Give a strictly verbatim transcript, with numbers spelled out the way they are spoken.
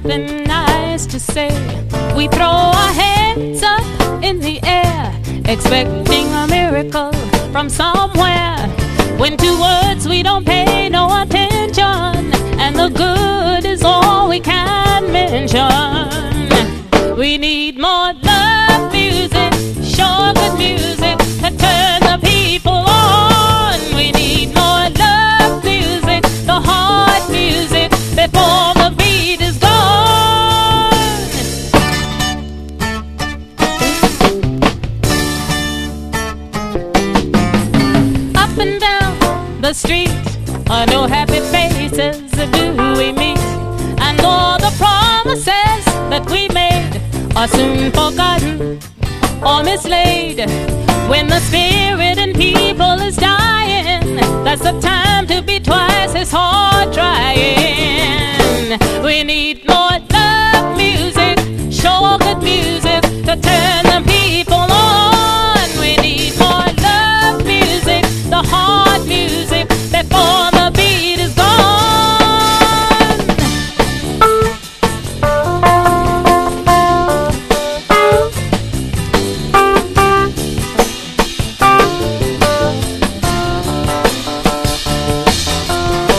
something nice to say. We throw our hands up in the air, expecting a miracle from somewhere, when to words we don't pay no attention, and the good is all we can mention. We need more love music, sure good music, to turn the people on. We need more love music, the heart music, before the beat is gone. Up and down the street are no happy faces do we meet, and all the promises that we made are soon forgotten or mislaid. When the spirit in people is dying, that's the time to be twice as hard.